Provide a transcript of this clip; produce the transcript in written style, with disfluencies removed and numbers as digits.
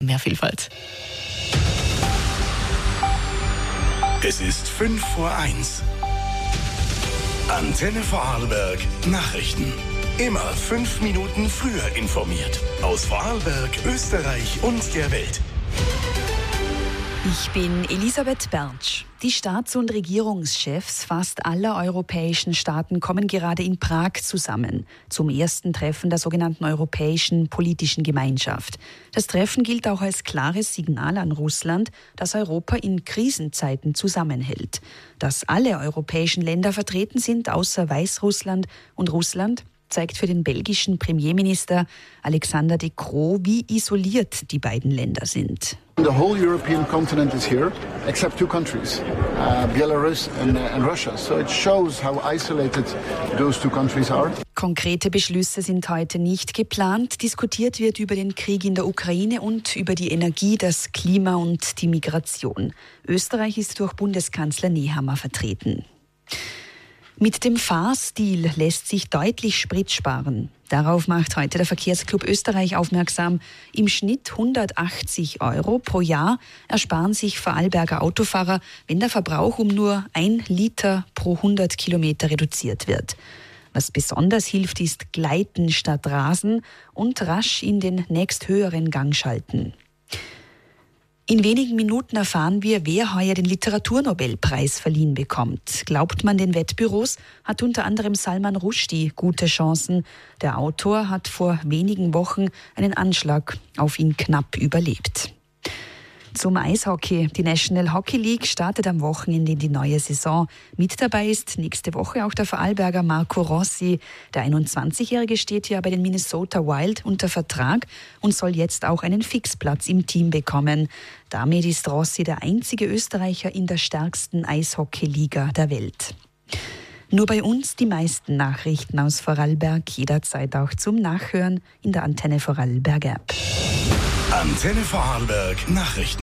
mehr Vielfalt. Es ist 5:05. Antenne Vorarlberg Nachrichten. Immer 5 Minuten früher informiert. Aus Vorarlberg, Österreich und der Welt. Ich bin Elisabeth Bertsch. Die Staats- und Regierungschefs fast aller europäischen Staaten kommen gerade in Prag zusammen zum ersten Treffen der sogenannten Europäischen Politischen Gemeinschaft. Das Treffen gilt auch als klares Signal an Russland, dass Europa in Krisenzeiten zusammenhält. Dass alle europäischen Länder vertreten sind, außer Weißrussland und Russland, zeigt für den belgischen Premierminister Alexander De Croo, wie isoliert die beiden Länder sind. The whole European continent is here, except 2 countries, Belarus and Russia. So it shows how isolated those 2 countries are. Konkrete Beschlüsse sind heute nicht geplant. Diskutiert wird über den Krieg in der Ukraine und über die Energie, das Klima und die Migration. Österreich ist durch Bundeskanzler Nehammer vertreten. Mit dem Fahrstil lässt sich deutlich Sprit sparen. Darauf macht heute der Verkehrsclub Österreich aufmerksam. Im Schnitt 180 € pro Jahr ersparen sich Vorarlberger Autofahrer, wenn der Verbrauch um nur 1 Liter pro 100 Kilometer reduziert wird. Was besonders hilft, ist Gleiten statt Rasen und rasch in den nächsthöheren Gang schalten. In wenigen Minuten erfahren wir, wer heuer den Literaturnobelpreis verliehen bekommt. Glaubt man den Wettbüros, hat unter anderem Salman Rushdie gute Chancen. Der Autor hat vor wenigen Wochen einen Anschlag auf ihn knapp überlebt. Zum Eishockey. Die National Hockey League startet am Wochenende in die neue Saison. Mit dabei ist nächste Woche auch der Vorarlberger Marco Rossi. Der 21-Jährige steht ja bei den Minnesota Wild unter Vertrag und soll jetzt auch einen Fixplatz im Team bekommen. Damit ist Rossi der einzige Österreicher in der stärksten Eishockey-Liga der Welt. Nur bei uns die meisten Nachrichten aus Vorarlberg, jederzeit auch zum Nachhören in der Antenne Vorarlberg App. Antenne Vorarlberg Nachrichten.